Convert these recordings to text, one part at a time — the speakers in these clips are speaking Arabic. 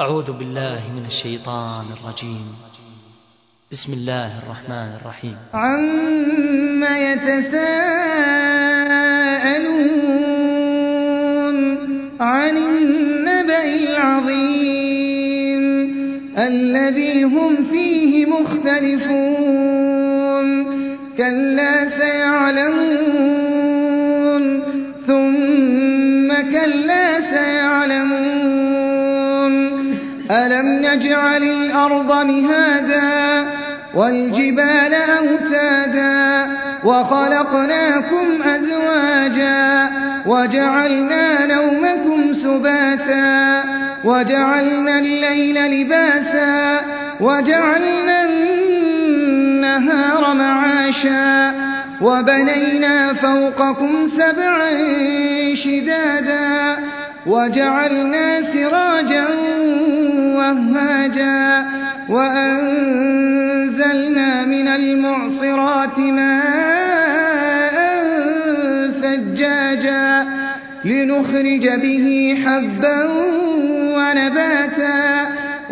أعوذ بالله من الشيطان الرجيم. بسم الله الرحمن الرحيم. عما يتساءلون عن النبأ العظيم الذي هم فيه مختلفون كلا سيعلمون ثم كلا سيعلمون ألم نجعل الأرض مهادا والجبال أوتادا وخلقناكم أزواجا وجعلنا نومكم سباتا وجعلنا الليل لباسا وجعلنا النهار معاشا وبنينا فوقكم سبعا شدادا وجعلنا سراجا وهاجا وأنزلنا من المعصرات ماء ثجاجا لنخرج به حبا ونباتا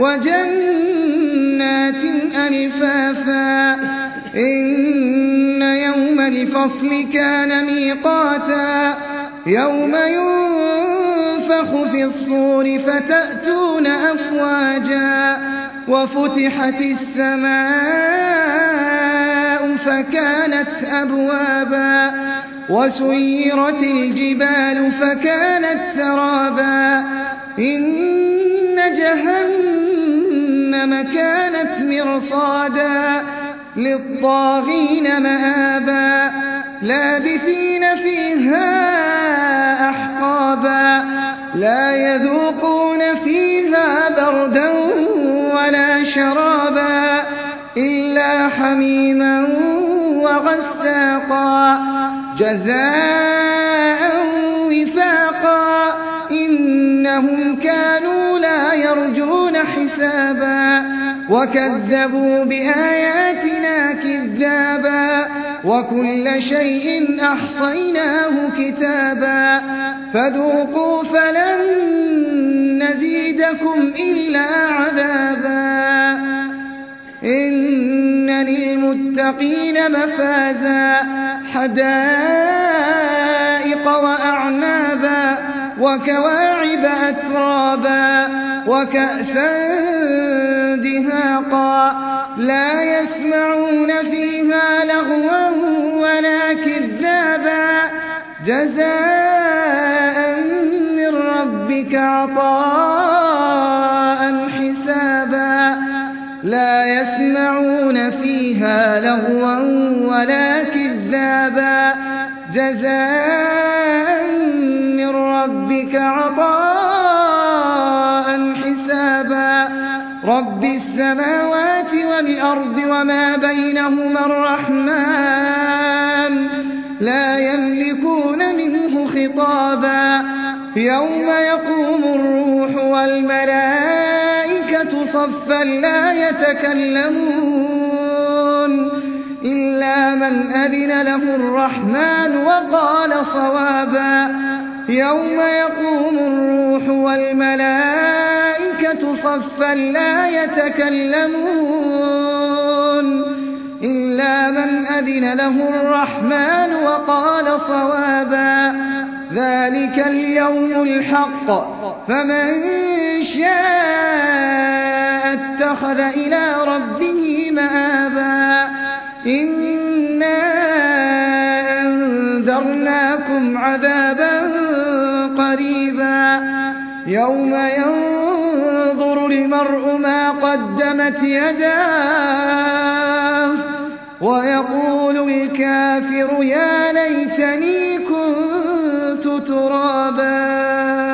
وجنات ألفافا إن يوم الفصل كان ميقاتا يوم ينفخ في الصور فتأتون أفواجا وفتحت السماء فكانت أبوابا وسيرت الجبال فكانت سرابا إن جهنم كانت مرصادا للطاغين مآبا لابثين فيها أحقابا لا يذوقون فيها بردا ولا شرابا إلا حميما وغساقا جزاء وفاقا إنهم كانوا لا يرجون حسابا وكذبوا بآياتنا كذابا وكل شيء أحصيناه كتابا فذوقوا فلن نزيدكم إلا عذابا إن للمتقين مفازا حدائق وأعنابا وكواعب أترابا وكأسا دهاقا لا يسمعون فيها لغوا ولا كذابا جزاء من ربك عطاء حسابا لا يسمعون فيها لغوا ولا كذابا جزاء من ربك عطاء حسابا رب السماوات والأرض وما بينهما الرحمن لا يملكون منه خطابا يوم يقوم الروح والملائكة صفا لا يتكلمون إلا من أذن له الرحمن وقال صوابا يوم يقوم الروح والملائكة صفا لا يتكلمون إلا من أذن له الرحمن وقال صوابا ذلك اليوم الحق فمن شاء اتخذ إلى ربه مآبا إنا أنذرناكم عذابا قريبا يوم ينظر المرء ما قدمت يداه ويقول الكافر يا ليتني كنت ترابا.